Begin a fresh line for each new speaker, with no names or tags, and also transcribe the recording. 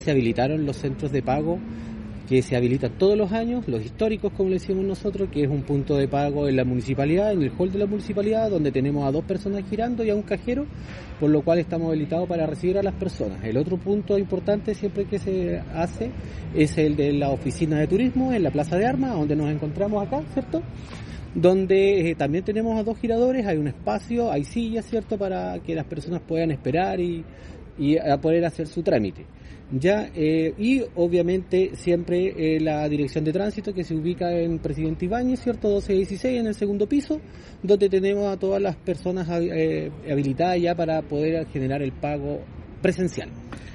Se habilitaron los centros de pago que se habilitan todos los años, los históricos como le decimos nosotros, que es un punto de pago en la municipalidad, en el hall de la municipalidad, donde tenemos a 2 personas girando y a un cajero, por lo cual estamos habilitados para recibir a las personas. El otro punto importante siempre que se hace es el de la oficina de turismo en la Plaza de Armas, donde nos encontramos acá, ¿cierto? Donde también tenemos a 2 giradores, hay un espacio, hay sillas, ¿cierto?, para que las personas puedan esperar y a poder hacer su trámite. Y obviamente siempre la dirección de tránsito que se ubica en Presidente Ibáñez, ¿cierto?, 1216 en el segundo piso, donde tenemos a todas las personas habilitadas ya para poder generar el pago presencial.